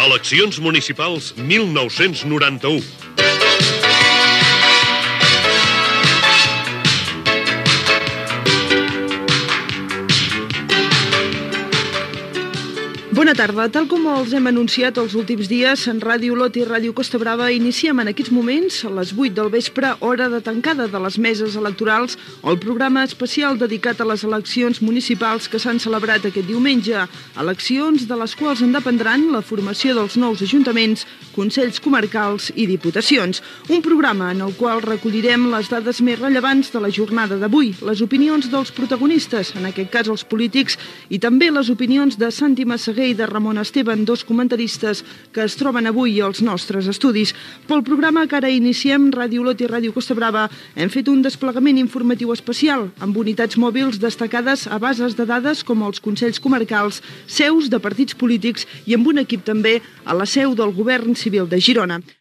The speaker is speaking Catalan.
Eleccions municipals 1991. Bona tarda. Tal com els hem anunciat els últims dies, en Ràdio Olot i Ràdio Costa Brava iniciem en aquests moments, a les 8 del vespre, hora de tancada de les meses electorals, el programa especial dedicat a les eleccions municipals que s'han celebrat aquest diumenge. Eleccions de les quals en dependran la formació dels nous ajuntaments, consells comarcals i diputacions. Un programa en el qual recollirem les dades més rellevants de la jornada d'avui, les opinions dels protagonistes, en aquest cas els polítics, i també les opinions de Santi Massaguer i de Ramon Esteban, dos comentaristes que es troben avui als nostres estudis. Pel programa que ara iniciem, Ràdio Olot i Ràdio Costa Brava hem fet un desplegament informatiu especial amb unitats mòbils destacades a bases de dades com els consells comarcals, seus de partits polítics i amb un equip també a la seu del Govern Civil de Girona.